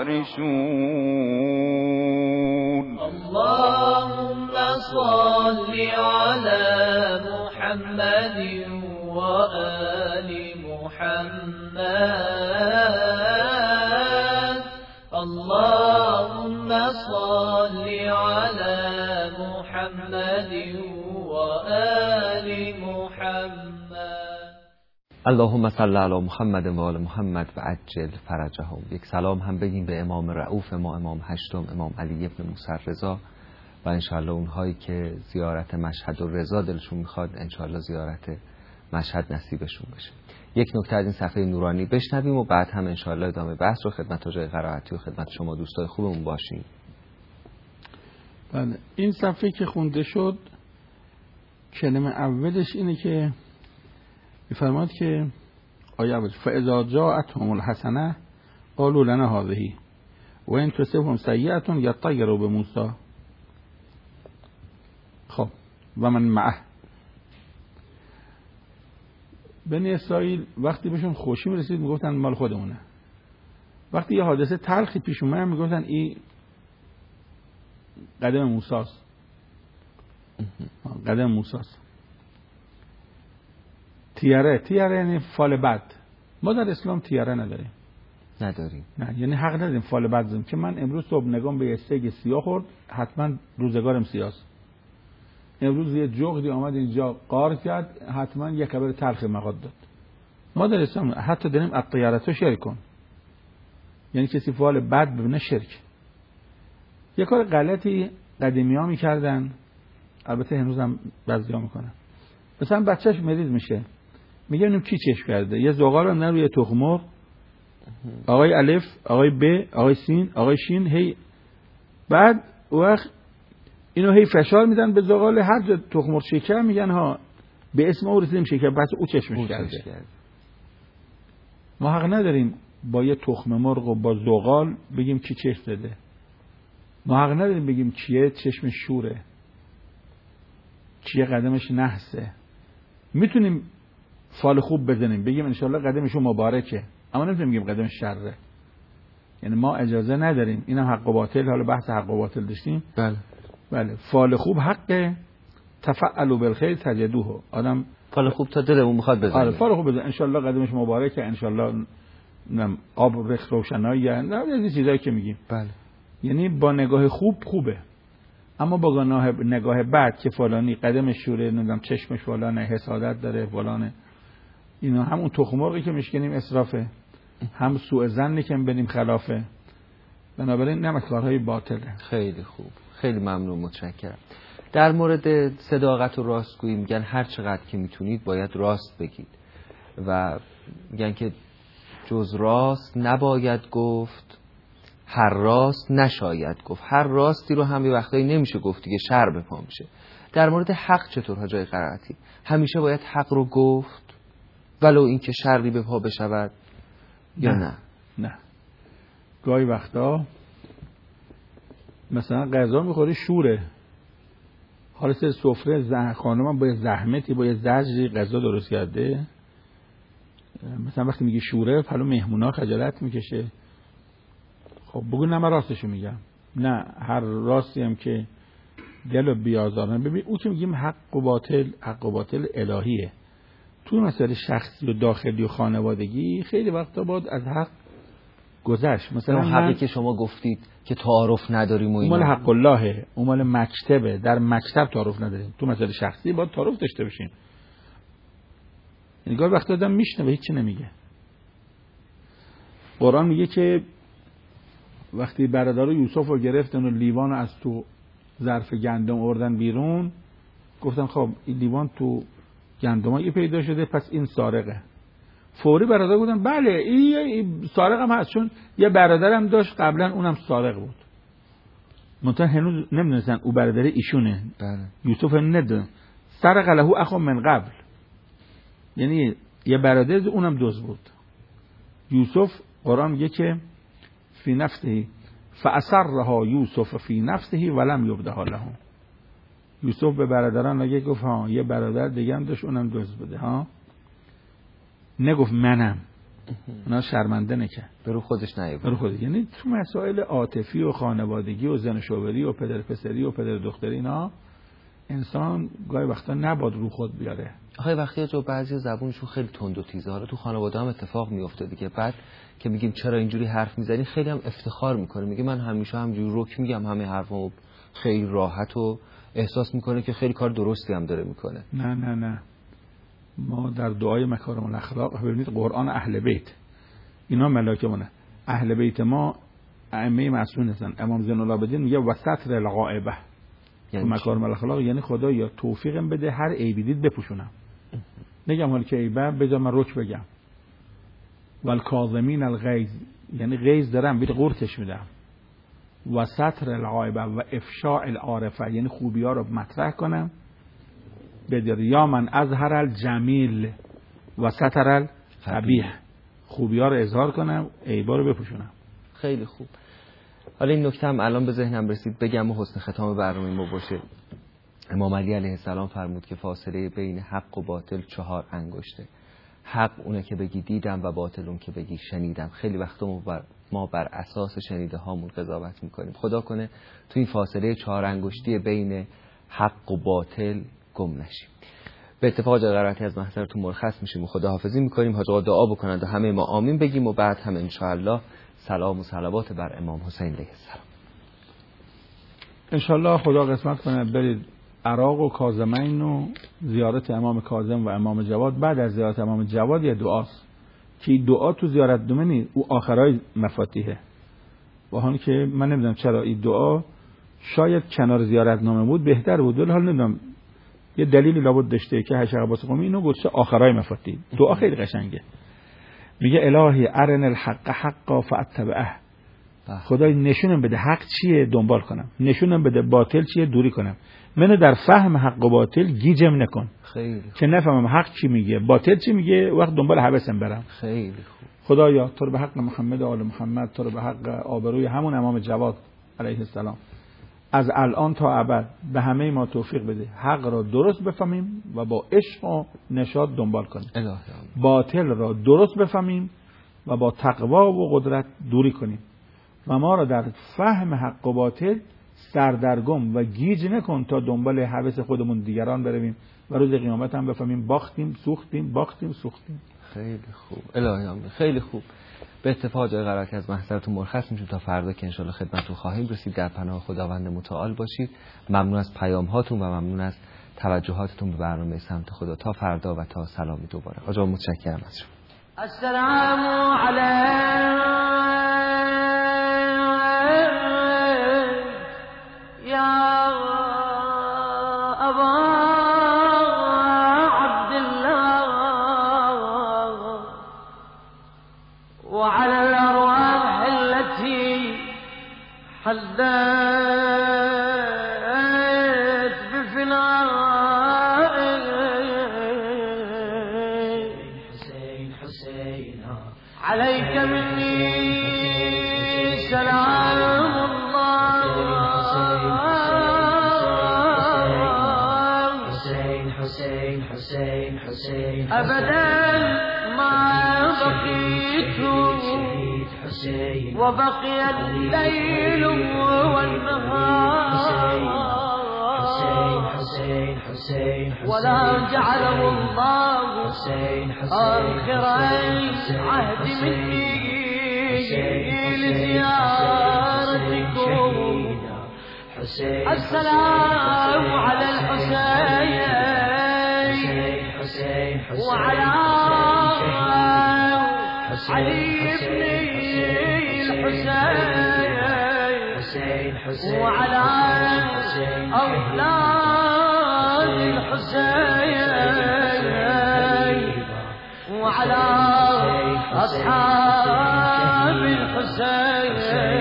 يعرشون. اللهم صل على محمد وآل محمد. اللهم صل على محمد وآل محمد. اللهم صل علی محمد و آل محمد و عجل فرجهم. یک سلام هم بگیم به امام رؤوف ما، امام هشتم، امام علی ابن موسی رضا، و انشاءالله اونهایی که زیارت مشهد و رضا دلشون میخواد انشاءالله زیارت مشهد نصیبشون بشه. یک نکته از این صفحه نورانی بشنویم و بعد هم انشاءالله ادامه بحث رو خدمت حاجی قرائتی و خدمت شما دوستای خوبمون باشیم. بله، این صفحه که خونده شد کلمه اولش اینه که می‌فرماد که آیه اول فاذا جاءتهم الحسنه قالوا لنا هذه و ان تصبهم سیئه یطیروا بموسی. خب و من معه. بنی اسرائیل وقتی بهشون خوشی میرسید میگفتن مال خودمونه. وقتی یه حادثه تلخی پیش اومد میگفتن این قدم موسیٰست. قدم موسیٰست. تیاره، تیاره یعنی فال بد. ما در اسلام تیاره نداریم. نداریم. نه، یعنی حق نداریم فال بد زنیم که من امروز صبح نگام به یه سگ سیاه خورد حتما روزگارم سیاست. امروز یه جغدی آمد اینجا قار کرد حتما یک خبر تلخ مقاد داد. ما در اسلام حتی داریم الطیارتو شرک کن، یعنی کسی فال بد ببینه شرک. یه کار غلطی قدیمی ها میکردن، البته هنوز هم بعضیا میکنن. مثلا بچهش مریض میشه میگه اینو کی چشم کرده، یه زغال رو روی تخم مرغ، آقای الف، آقای ب، آقای سین، آقای شین، هی بعد وقت اینو هی فشار میدن به زغال، هر جا تخم مرغ شکر میگن ها به اسم او رسیدیم شکر، بس او چشمش کرده. کرده. ما حق نداریم با یه تخم مرغ و با زغال بگیم کی چشم داده. ما حق نداریم بگیم کیه چشم شوره، کیه قدمش نحسه. میتونیم فال خوب بزنیم بگیم انشالله قدمشو مبارکه، اما نمیتونیم بگیم قدمش شره. یعنی ما اجازه نداریم. اینم حق و باطل، حالا بحث حق و باطل داشتیم. بله بله، فال خوب حقه، تفعلوا بالخیر تجدوه. آدم فال خوب تا دلمون میخواد بزنه. آره فال خوب بزن انشالله قدمش مبارکه، انشالله نم آب رخ روشنایی، نه این چیزایی که میگیم. بله، یعنی با نگاه خوب خوبه، اما با نگاه بد که فلانی قدمش شوره، نمیدونم چشمش فلانه، حسادت داره فلانه، اینا هم اون تخم مرغی که میشکنیم اسرافه، هم سوء ظنی که بریم خلافه. بنابراین نم کارهای باطله. خیلی خوب، خیلی ممنون، متشکرم. در مورد صداقت و راستگویی میگن هر چقدر که میتونید باید راست بگید و میگن که جز راست نباید گفت، هر راست نشاید گفت. هر راستی رو هم یه وقتایی نمیشه گفت دیگه، شر به پا میشه. در مورد حق چطور حاجی قرائتی؟ همیشه باید حق رو گفت ولو اینکه شری به پا بشود یا نه؟ نه نه. گاهی وقتا مثلا غذا میخوری شوره، حالا سر سفره زن خانم با زحمتی با زجری غذا درست کرده، مثلا وقتی میگه شوره پلو مهمونا خجالت میکشه. خب بگو نه من راستشو میگم، نه هر راستی هم که دلو بیازارن. ببین او که میگیم حق و باطل، حق و باطل الهیه. تو مسائل شخصی و داخلی و خانوادگی خیلی وقتا باید از حق گذشت. مثلا حقی که شما گفتید که تعارف نداریم و اینا، اون مال حق اللهه، اون مال مکتبه، در مکتب تعارف نداریم. تو مسائل شخصی باید تعارف داشته باشیم. نگاه وقتا آدم میشنه و هیچی نمیگه. قرآن میگه که وقتی برادر یوسف رو گرفتن و لیوان رو از تو ظرف گندم آوردن بیرون، گفتن خب این لیوان تو گندمایی پیدا شده پس این سارقه. فوری برادر گفتن بله این سارق هم هست، چون یه برادرم داشت قبلا اونم سارق بود. منتها هنوز نمیدونستن او برادر ایشونه. بله. یوسف ندون سرق له اخو من قبل، یعنی یه برادر اونم دزد بود. یوسف قرآن میگه که فی نفسه فاصرها یوسف فی نفسه ولم یبدها له، یوسف به برادران نگه گفت ها یه برادر دیگه هم داشت اونم دزد بوده ها، نگفت منم، اونا شرمنده نکرد، برو خودش نیاد برو خودش. یعنی تو مسائل عاطفی و خانوادگی و زن و شوهری و پدر پسری و پدر دختری اینا انسان گاهی وقتا نباید رو خود بیاره. آخه وقتی جو بعضی زبونشون خیلی تند و تیزه، حالا تو خانواده هم اتفاق میفته دیگه، بعد که میگیم چرا اینجوری حرف میزنی خیلی هم افتخار میکنه، میگه من همیشه همجوری رک میگم همه حرفمو، خیلی راحت و احساس میکنه که خیلی کار درستی هم داره میکنه. نه نه نه، ما در دعای مکارم الاخلاق ببینید قرآن اهل بیت اینا ملائکه‌مونه، اهل بیت ما ائمه معصوم هستن. امام زین العابدین میگه وسطر الغائبه، یعنی مکارم الاخلاق یعنی خدا یا توفیقم بده هر عیبی دید بپوشونم، نگم حالا که عیبه بذار من رک بگم. والکاظمین الغیظ یعنی غیظ دارم بیت قورتش میدم. و ستر الغائبه و افشاء العارفه یعنی خوبی ها رو مطرح کنم بدر. یا من اظهر الجمیل و ستر القبیح، خوبی ها رو اظهار کنم عیبا رو بپوشونم. خیلی خوب. حالا این نکته هم الان به ذهنم رسید بگم و حسن ختام برنامه ما باشه. امام علی علیه السلام فرمود که فاصله بین حق و باطل چهار انگشته. حق اونه که بگی دیدم و باطل اون که بگی شنیدم. خیلی وقتا ما بر, ما بر اساس شنیده هامون قضاوت میکنیم. خدا کنه تو این فاصله چهار انگشتی بین حق و باطل گم نشیم. به اتفاق جای قرارتی از محضرتون مرخص میشیم و خداحافظی میکنیم. حاج آقا دعا بکنند و همه ما آمین بگیم و بعد هم ان شاء الله سلام و صلوات بر امام حسین علیه السلام. ان شاء الله خدا قسمت کنه برید عراق و کاظمین و زیارت امام کاظم و امام جواد. بعد از زیارت امام جواد یه دعاست که دعا تو زیارت دومه نیست، او آخرای مفاتیحه. با حالی که من نمیدونم چرا این دعا شاید کنار زیارت نامه بود بهتر بود، ولی حال نمیدونم یه دلیلی لابد داشته که هشت عباس قمی اینو گذاشته آخرای مفاتیح. دعا خیلی قشنگه، میگه الهی ارن الحق حقا فاتبعه، خدای نشونم بده حق چیه دنبال کنم، نشونم بده باطل چیه دوری کنم، منو در فهم حق و باطل گیجم نکن. خیلی که نفهمم حق چی میگه باطل چی میگه، وقت دنبال هوسم برم. خیلی خوب. خدایا تو رو به حق محمد و آل محمد، تو رو به حق آبروی همون امام جواد علیه السلام از الان تا ابد به همه ما توفیق بده حق را درست بفهمیم و با عشق و نشاط دنبال کنیم، باطل را درست بفهمیم و با تقوا و قدرت دوری کنیم و ما را در فهم حق و باطل سردرگم و گیج نکن تا دنبال هوس خودمون دیگران برویم و روز قیامت هم بفهمیم باختیم سوختیم باختیم سوختیم. خیلی خوب. الهی آمین. خیلی خوب. به اتفاق جای قرار که از محضرتون مرخص میشیم تا فردا که انشالله خدمتتون خواهیم رسید. در پناه خداوند متعال باشید. ممنون از پیام هاتون و ممنون از توجهاتتون به برنامه سمت خدا. تا فردا و تا سلامی دوباره. آقا متشکرم از شما. السلام علیکم یا ابا عبدالله وعلى الأرواح التي حدثت بفناء حسين حسين عليك مني سلام الله حسين حسين حسين حسين أبدا ما بقيت وبقي الليل والنهار ولا جعله الله آخر عهد مني لزيارتكم. السلام على الحسين وعلى علي بن الحسين وعلى أولاد الحسين وعلى أصحاب الحسين.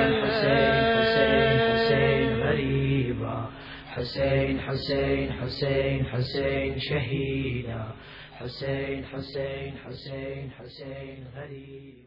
حسين حسين حسين حسين شهيدا حسين حسين حسين حسين غريب.